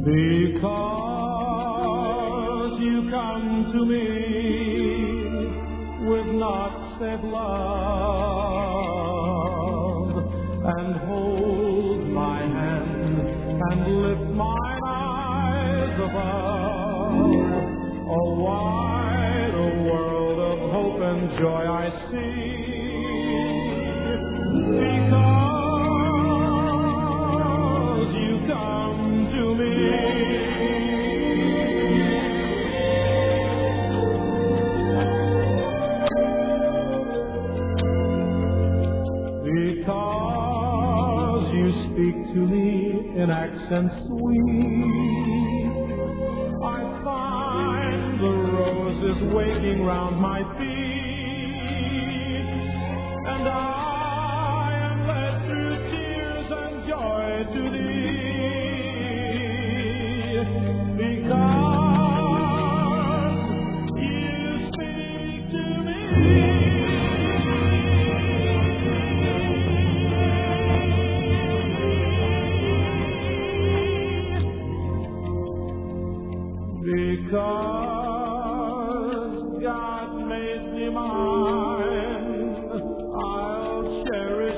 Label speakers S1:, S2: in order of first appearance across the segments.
S1: Because you come to me with naught save love, and hold my hand and lift my eyes above. A wide world of hope and joy I see. Because you come to me. Because you speak to me in accents sweet, I find the roses waking round my feet, and I am led through tears and joy to thee. Because you speak to me. Because God made me mine, I'll cherish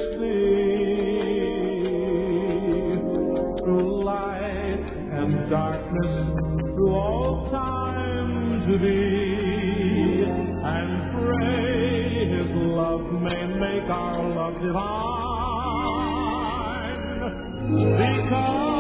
S1: thee through light and darkness, through all time to thee, and pray His love may make our love divine. Because